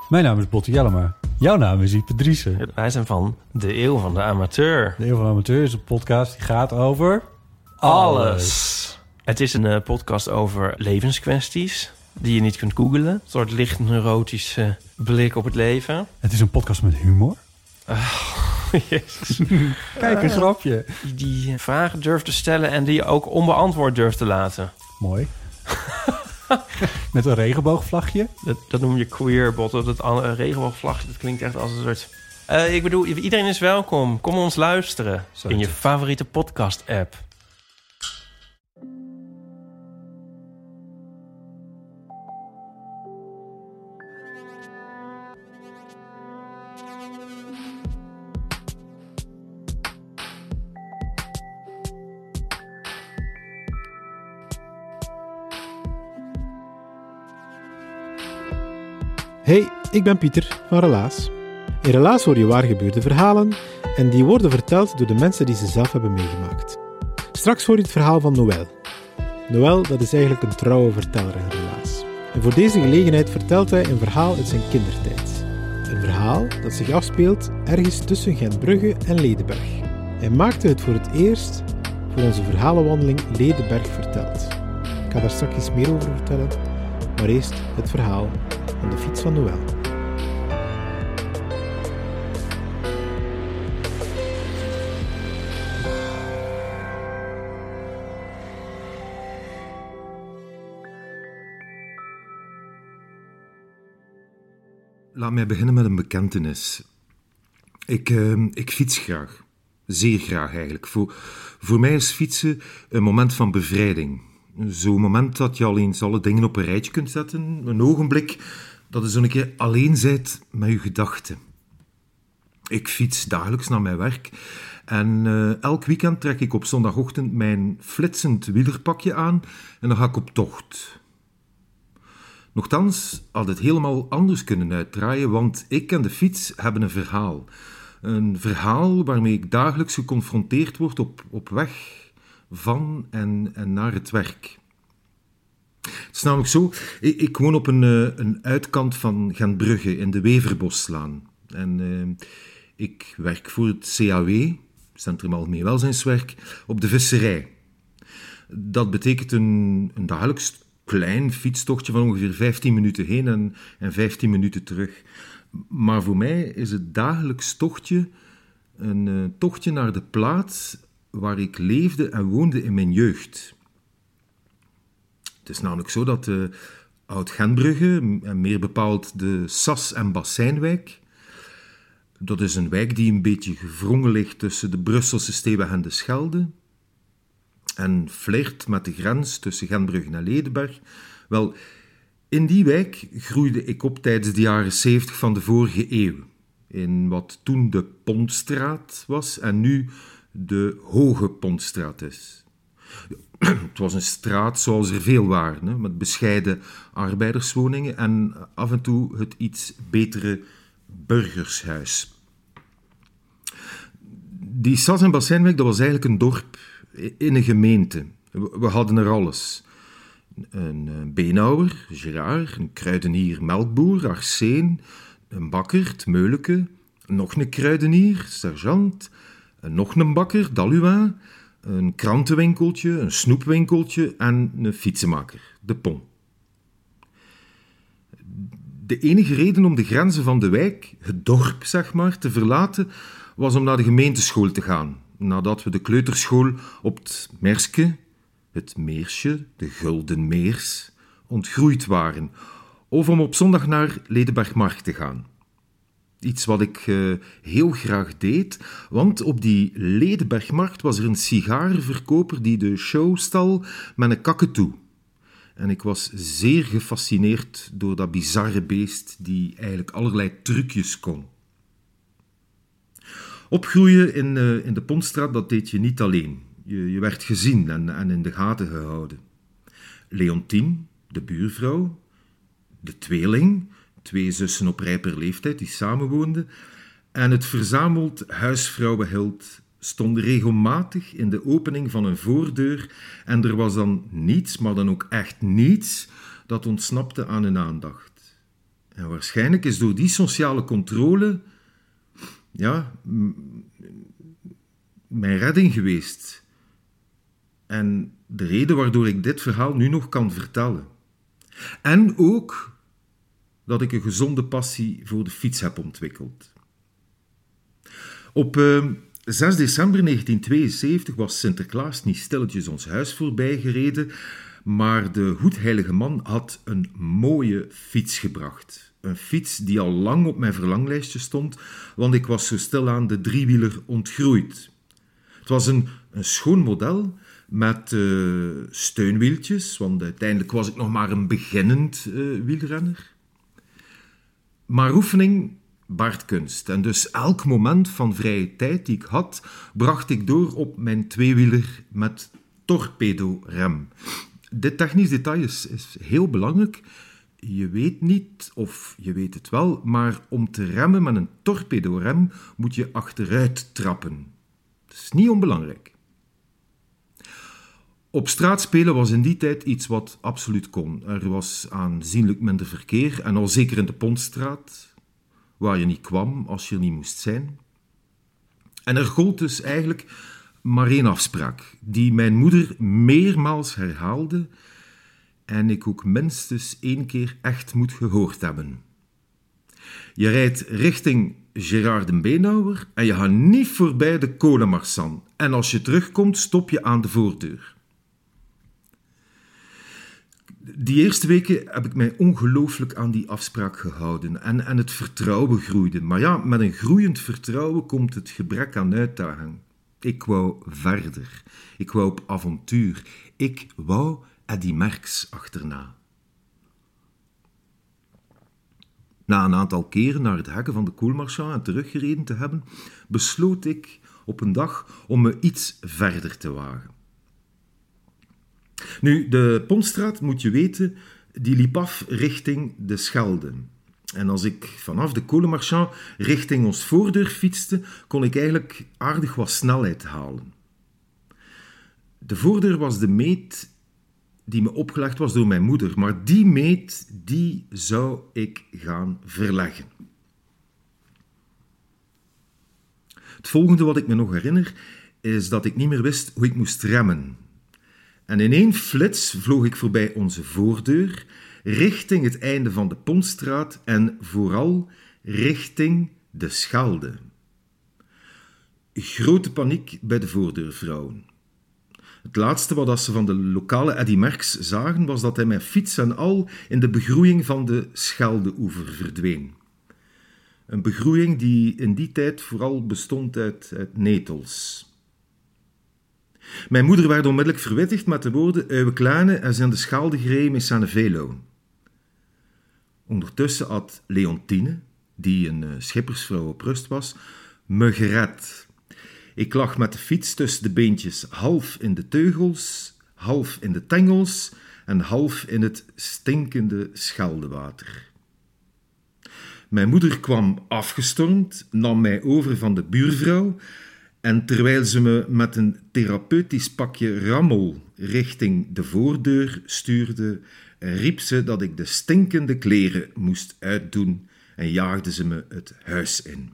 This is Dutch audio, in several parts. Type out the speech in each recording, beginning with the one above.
Mijn naam is Botte Jellema. Jouw naam is Ipe Driessen. Wij zijn van De Eeuw van de Amateur. De Eeuw van de Amateur is een podcast die gaat over... Alles. Het is een podcast over levenskwesties die je niet kunt googlen. Een soort licht neurotische blik op het leven. Het is een podcast met humor. Jezus. Kijk, een grapje. Die vragen durft te stellen en die je ook onbeantwoord durft te laten. Mooi. Met een regenboogvlagje. Dat noem je queer, Botte. Dat regenboogvlagje, dat klinkt echt als een soort... ik bedoel, iedereen is welkom. Kom ons luisteren in je favoriete podcast-app. Hey, ik ben Pieter van Relaas. In Relaas hoor je waargebeurde verhalen en die worden verteld door de mensen die ze zelf hebben meegemaakt. Straks hoor je het verhaal van Noël. Noël, dat is eigenlijk een trouwe verteller in Relaas. En voor deze gelegenheid vertelt hij een verhaal uit zijn kindertijd. Een verhaal dat zich afspeelt ergens tussen Gentbrugge en Ledenberg. Hij maakte het voor het eerst voor onze verhalenwandeling Ledenberg verteld. Ik ga daar straks meer over vertellen, maar eerst het verhaal van de fiets van Noël. Laat mij beginnen met een bekentenis. Ik fiets graag. Zeer graag eigenlijk. Voor mij is fietsen een moment van bevrijding. Zo'n moment dat je al eens alle dingen op een rijtje kunt zetten. Een ogenblik dat je zo'n keer alleen bent met je gedachten. Ik fiets dagelijks naar mijn werk. En elk weekend trek ik op zondagochtend mijn flitsend wielerpakje aan en dan ga ik op tocht. Nochtans had het helemaal anders kunnen uitdraaien, want ik en de fiets hebben een verhaal. Een verhaal waarmee ik dagelijks geconfronteerd word op weg van en naar het werk. Het is namelijk zo, ik woon op een uitkant van Gentbrugge in de Weverboslaan. En ik werk voor het CAW, Centrum Algemeen Welzijnswerk, op de visserij. Dat betekent een dagelijks klein fietstochtje van ongeveer 15 minuten heen en 15 minuten terug. Maar voor mij is het dagelijks tochtje een tochtje naar de plaats waar ik leefde en woonde in mijn jeugd. Het is namelijk zo dat Oud-Gentbrugge, en meer bepaald de Sas- en Bassijnwijk, dat is een wijk die een beetje gevrongen ligt tussen de Brusselse Steeweg en de Schelde en flirt met de grens tussen Gentbrugge en Ledenberg. Wel, in die wijk groeide ik op tijdens de jaren 70 van de vorige eeuw, in wat toen de Pontstraat was en nu de Hoge Pontstraat is. Het was een straat zoals er veel waren, met bescheiden arbeiderswoningen en af en toe het iets betere burgershuis. Die Sas- en Bassijnwijk, dat was eigenlijk een dorp in een gemeente. We hadden er alles. Een beenhouwer, Gerard, een kruidenier, melkboer, Arseen, een bakker, het Meuleke, nog een kruidenier, Sergeant, nog een bakker, Dalua, een krantenwinkeltje, een snoepwinkeltje en een fietsenmaker, de Pon. De enige reden om de grenzen van de wijk, het dorp zeg maar, te verlaten, was om naar de gemeenteschool te gaan, nadat we de kleuterschool op het Merske, het Meersje, de Gulden Meers, ontgroeid waren, of om op zondag naar Ledenbergmarkt te gaan. Iets wat ik heel graag deed, want op die Ledenbergmarkt was er een sigarenverkoper die de show stal met een kaketoe. En ik was zeer gefascineerd door dat bizarre beest die eigenlijk allerlei trucjes kon. Opgroeien in de Pontstraat, dat deed je niet alleen. Je werd gezien en in de gaten gehouden. Leontien, de buurvrouw, de tweeling, 2 zussen op rijper leeftijd die samenwoonden, en het verzameld huisvrouwenhild stonden regelmatig in de opening van een voordeur en er was dan niets, maar dan ook echt niets, dat ontsnapte aan hun aandacht. En waarschijnlijk is door die sociale controle mijn redding geweest. En de reden waardoor ik dit verhaal nu nog kan vertellen. En ook dat ik een gezonde passie voor de fiets heb ontwikkeld. Op 6 december 1972 was Sinterklaas niet stilletjes ons huis voorbij gereden, maar de goedheilige man had een mooie fiets gebracht. Een fiets die al lang op mijn verlanglijstje stond, want ik was zo stilaan de driewieler ontgroeid. Het was een schoon model met steunwieltjes, want uiteindelijk was ik nog maar een beginnend wielrenner. Maar oefening baart kunst. En dus elk moment van vrije tijd die ik had, bracht ik door op mijn tweewieler met torpedo-rem. Dit technisch detail is heel belangrijk. Je weet niet, of je weet het wel, maar om te remmen met een torpedo-rem moet je achteruit trappen. Dat is niet onbelangrijk. Op straat spelen was in die tijd iets wat absoluut kon. Er was aanzienlijk minder verkeer, en al zeker in de Pontstraat, waar je niet kwam als je er niet moest zijn. En er gold dus eigenlijk maar één afspraak, die mijn moeder meermaals herhaalde en ik ook minstens 1 keer echt moet gehoord hebben. Je rijdt richting Gérard de Beenhouwer en je gaat niet voorbij de kolenmarsan. En als je terugkomt, stop je aan de voordeur. Die eerste weken heb ik mij ongelooflijk aan die afspraak gehouden en het vertrouwen groeide. Maar ja, met een groeiend vertrouwen komt het gebrek aan uitdaging. Ik wou verder. Ik wou op avontuur. Ik wou Eddy Merckx achterna. Na een aantal keren naar het hekken van de Koolmarchand en teruggereden te hebben, besloot ik op een dag om me iets verder te wagen. Nu, de Pontstraat, moet je weten, die liep af richting de Schelde. En als ik vanaf de Kolenmarchand richting ons voordeur fietste, kon ik eigenlijk aardig wat snelheid halen. De voordeur was de meet die me opgelegd was door mijn moeder, maar die meet, die zou ik gaan verleggen. Het volgende wat ik me nog herinner, is dat ik niet meer wist hoe ik moest remmen. En in 1 flits vloog ik voorbij onze voordeur, richting het einde van de Pontstraat en vooral richting de Schelde. Grote paniek bij de voordeurvrouwen. Het laatste wat ze van de lokale Eddy Merckx zagen, was dat hij met fiets en al in de begroeiing van de Scheldeoever verdween. Een begroeiing die in die tijd vooral bestond uit netels. Mijn moeder werd onmiddellijk verwittigd met de woorden "Uwe kleine, er zijn de Schelde gereden met zijn velo." Ondertussen had Leontine, die een schippersvrouw op rust was, me gered. Ik lag met de fiets tussen de beentjes, half in de teugels, half in de tengels en half in het stinkende Scheldewater. Mijn moeder kwam afgestormd, nam mij over van de buurvrouw en terwijl ze me met een therapeutisch pakje rammel richting de voordeur stuurde, riep ze dat ik de stinkende kleren moest uitdoen en jaagde ze me het huis in.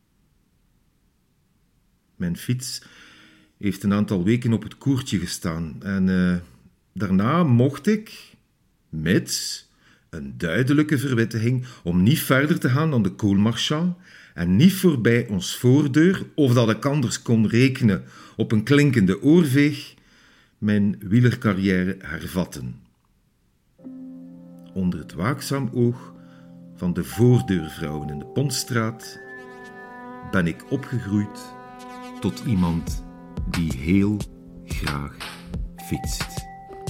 Mijn fiets heeft een aantal weken op het koertje gestaan en daarna mocht ik, mits een duidelijke verwittiging om niet verder te gaan dan de Koolmarchand en niet voorbij ons voordeur, of dat ik anders kon rekenen op een klinkende oorveeg, mijn wielercarrière hervatten. Onder het waakzaam oog van de voordeurvrouwen in de Pontstraat ben ik opgegroeid tot iemand die heel graag fietst.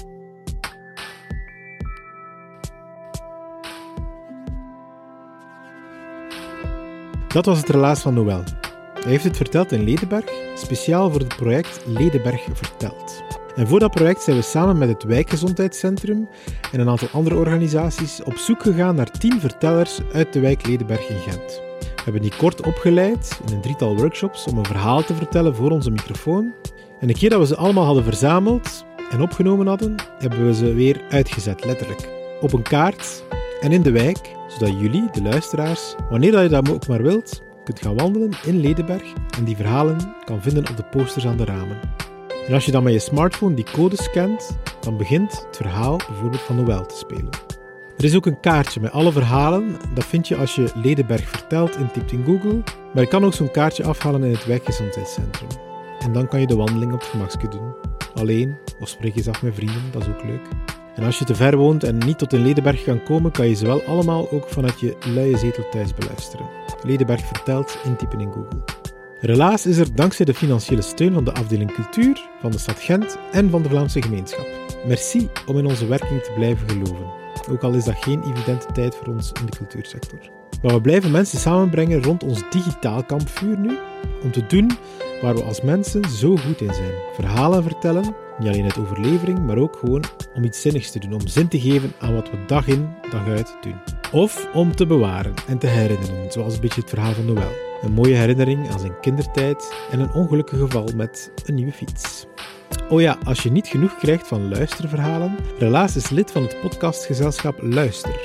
Dat was het relaas van Noël. Hij heeft het verteld in Ledenberg, speciaal voor het project Ledenberg Vertelt. En voor dat project zijn we samen met het Wijkgezondheidscentrum en een aantal andere organisaties op zoek gegaan naar 10 vertellers uit de wijk Ledenberg in Gent. We hebben die kort opgeleid in een 3-tal workshops om een verhaal te vertellen voor onze microfoon. En de keer dat we ze allemaal hadden verzameld en opgenomen hadden, hebben we ze weer uitgezet, letterlijk. Op een kaart En in de wijk, zodat jullie, de luisteraars, wanneer je dat ook maar wilt, kunt gaan wandelen in Ledenberg en die verhalen kan vinden op de posters aan de ramen. En als je dan met je smartphone die code scant, dan begint het verhaal bijvoorbeeld van Noël te spelen. Er is ook een kaartje met alle verhalen. Dat vind je als je Ledenberg vertelt intypt in Google. Maar je kan ook zo'n kaartje afhalen in het wijkgezondheidscentrum. En dan kan je de wandeling op het gemakske doen. Alleen, of spreek eens af met vrienden, dat is ook leuk. En als je te ver woont en niet tot in Ledenberg kan komen, kan je ze wel allemaal ook vanuit je luie zetel thuis beluisteren. Ledenberg vertelt intypen in Google. Relaas is er dankzij de financiële steun van de afdeling cultuur, van de stad Gent en van de Vlaamse gemeenschap. Merci om in onze werking te blijven geloven. Ook al is dat geen evidente tijd voor ons in de cultuursector. Maar we blijven mensen samenbrengen rond ons digitaal kampvuur nu, om te doen waar we als mensen zo goed in zijn. Verhalen vertellen, niet alleen uit overlevering, maar ook gewoon om iets zinnigs te doen, om zin te geven aan wat we dag in, dag uit doen. Of om te bewaren en te herinneren, zoals een beetje het verhaal van Noël. Een mooie herinnering aan zijn kindertijd en een ongelukkig geval met een nieuwe fiets. Oh ja, als je niet genoeg krijgt van luisterverhalen, Relaas is lid van het podcastgezelschap Luister.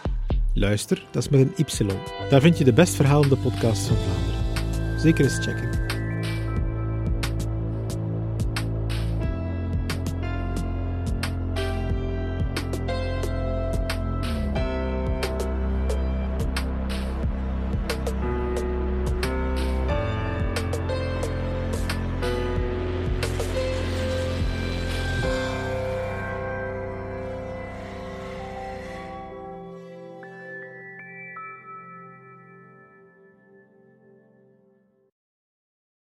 Luister, dat is met een Y. Daar vind je de best verhalende podcasts van Vlaanderen. Zeker eens checken.